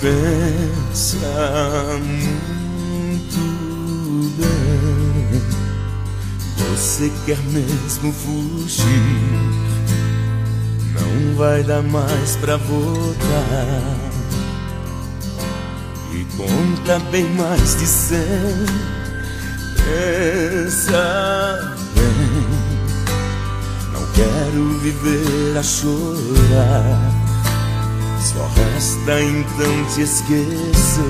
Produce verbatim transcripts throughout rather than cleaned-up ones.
Pensa muito bem, você quer mesmo fugir? Não vai dar mais pra voltar. E conta bem mais de cem. Pensa bem, não quero viver a chorar. Só resta então te esquecer.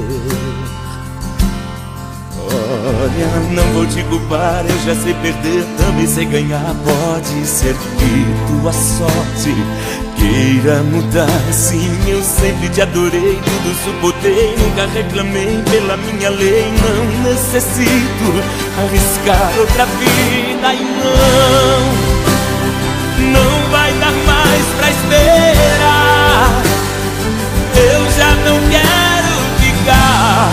Olha, não vou te culpar, eu já sei perder, também sei ganhar. Pode ser que tua sorte queira mudar. Sim, eu sempre te adorei, tudo suportei, nunca reclamei pela minha lei. Não necessito arriscar outra vida. E não, não vai dar mais pra esperar. Eu já não quero ficar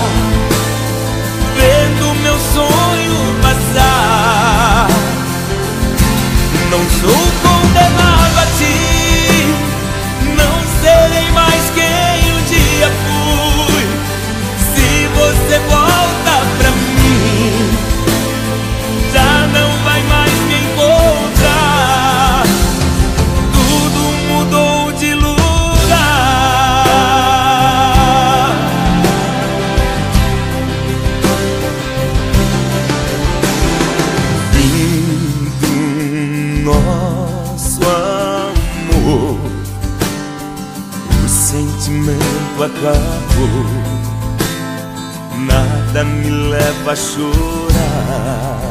vendo meu sonho passar. Não sou condenado a ti, não serei mais quem um dia fui. Se você volta pra mim, já não vai mais me encontrar. Tudo mudou de lugar. Nosso amor, o sentimento acabou. Nada me leva a chorar.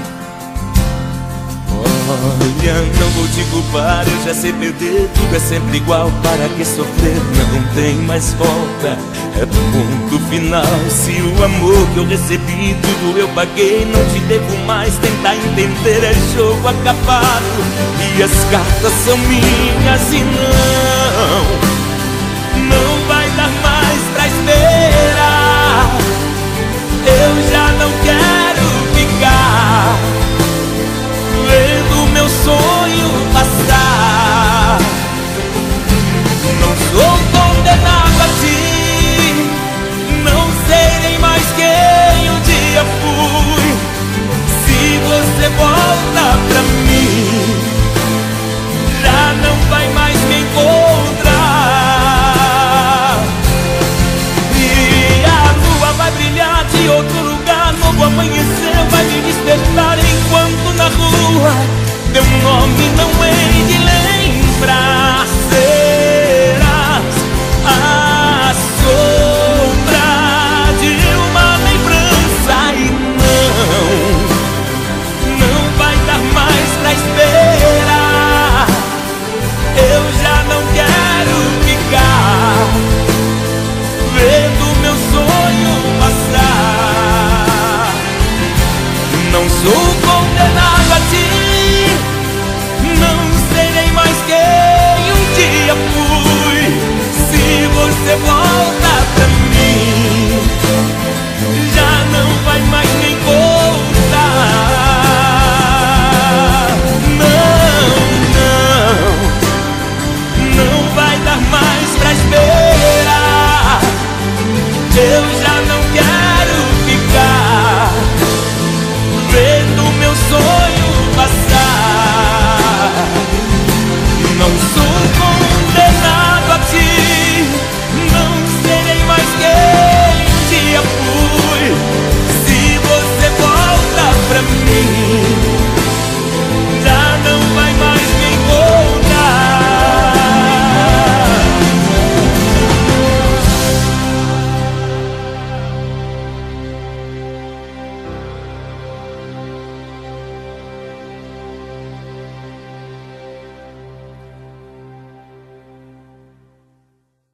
Olha, não vou te culpar, eu já sei perder. Tudo é sempre igual, para que sofrer? Não tem mais volta, é ponto final. Se o amor que eu recebi, tudo eu paguei, não te devo mais. Tentar entender, é jogo acabado e as cartas são minhas. E não, não vai dar mais pra esperar. Eu já não quero ficar vendo meu sonho passar. Não sou condenado a ti, não serei mais quem um dia fui. Se você volta pra mim, já não vai mais me encontrar. E a lua vai brilhar de outro lugar, novo amanhecer vai me despertar. Enquanto na rua teu nome não